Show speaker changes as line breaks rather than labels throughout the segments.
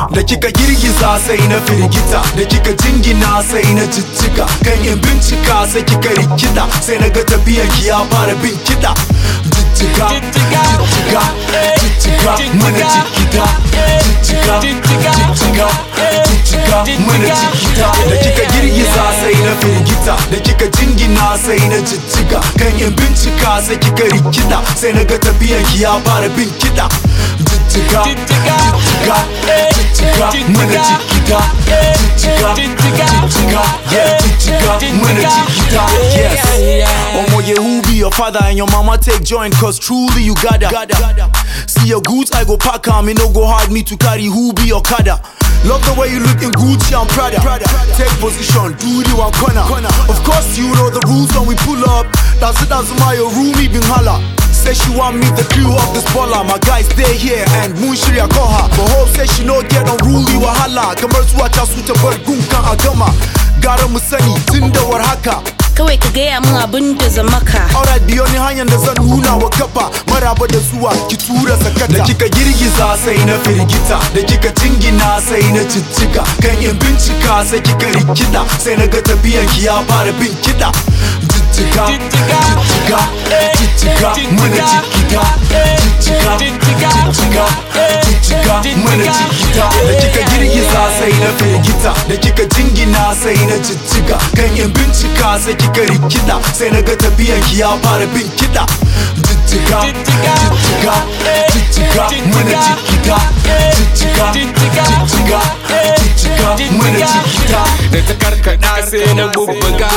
da kika girgiza sai na firgita, da kika jingina sai na jijjiga, kan in bincika sai kika rikita, sai na ga tafiyar ki ya fara bin kiɗa. Jijjiga, jijjiga, jijjiga, mana jigida, jijjiga, jijjiga, jijjiga, mana jigida, da kika girgiza sai na firgita, da kika jingina sai na jijjiga, kan in bincika sai kika rikita, sai na ga tafiyar ki ya fara bin kiɗa. Jijjiga, jijjiga, jijjiga, mana jigida, jijjiga, jijjiga, jijjiga, mana jigida. Yes, Omo yeah, who be your father and your mama take joint, cause truly you gotta. See your goods, I go pack 'em, it no go hard me to carry. Who be your kada? Love the way you look in Gucci and Prada. Take position, do the one corner. Of course you know the rules when we pull up. That's my room, even holla. Say she want me the crew of this baller. My guys stay here and Moonshiri I call her. But hope say she no get unruly wahala. Kamar zuwa ta su ta bar gunkan a gama. Gara mu sani tun da war haka.
Kawai ka gaya min abin da zan maka.
Alright, biyo ni hanyar da zan nuna wa kafa. Maraba da zuwa ki tura sakata. Da kika girgiza sai na firgita, da kika jingina sai na jijjiga, kan in bincika sai kika rikita, sai na ga tafiyar ki ya fara bin kiɗa. Jijjiga, jijjiga, jijjiga, mana jigida, jijjiga, jijjiga, jijjiga, mana jigida, da kika girgiza sai na firgita, da kika jingina sai na jijjiga, kan in bincika sai kika rikita, sai na ga tafiyar ki ya fara bin kiɗa. Jijjiga, jijjiga, jijjiga, mana jigida, jijjiga, jijjiga, jijjiga, mana jigida.
Da ta karkada sai na bubbuga.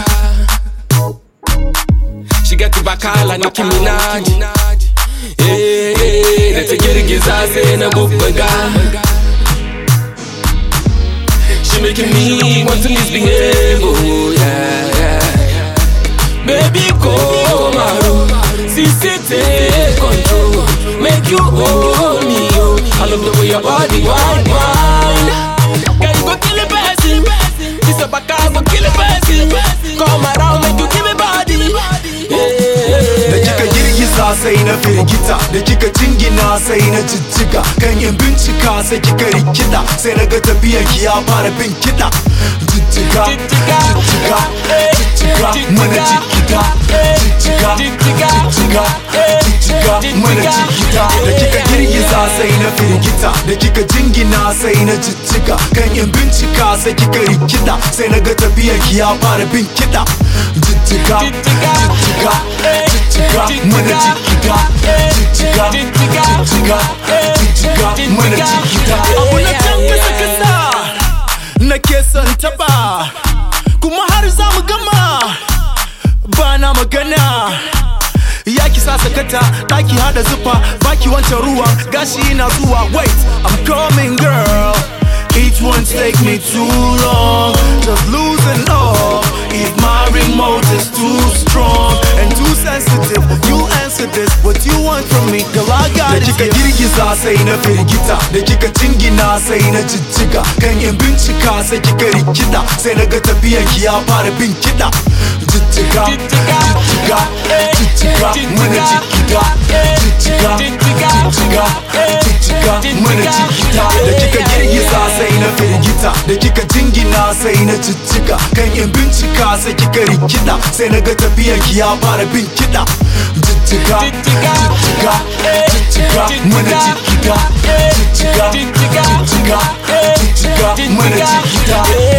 She got the bakala Nicki Minaj. Hey, da ta girgiza sai na bubbuga. She making me want to misbehave, oh yeah. Baby come around, sissy take control, make you hold me, oh. I love the way your body wine. Girl you go kill a person, this a baka go kill a person. Come around, make you give me body.
Da kika girgiza sai na firgita, da kika jingina sai na jijjiga, kan in bincika sai kika rikita, sai na ga tafiyar ki ya fara bin kiɗa. Jijjiga, jijjiga, jijjiga, mana jigida, jijjiga, jijjiga, jijjiga, mana jigida, da kika girgiza sai na firgita, da kika jingina sai na jijjiga, kan in bincika sai kika rikita, sai na ga tafiyar ki ya fara bin kiɗa. Jijjiga, jijjiga, jijjiga, mana jigida, jijjiga, jijjiga, jijjiga, mana jigida. Abu na can kasa nake son taba, kuma har za mu gama ba na magana. Ya ki sa sakata, ɗaki hada zufa, baki wancan ruwa, gashi ina zuwa. Wait, I'm coming girl. Each one take me too long, just losing up. If my remote is too strong and too sensitive, you answer this. What you want from me, girl, I got it. Da kika girgiza sai na firgita, da kika jingina sai na jijjiga, kan in bincika sai kika rikita, sai na ga tafiyar ki ya fara bin kiɗa. Jijjiga, jijjiga, jijjiga, mana jigida, jijjiga, jijjiga, jijjiga, mana jigida, da kika girgiza sai na firgita, da kika jingina sai na jijjiga, kan in bincika sai kika rikita, sai na ga tafiyar ki ya fara bin kiɗa. Jijjiga, jijjiga, jijjiga, mana jigida, jijjiga, jijjiga, jijjiga, mana jigida.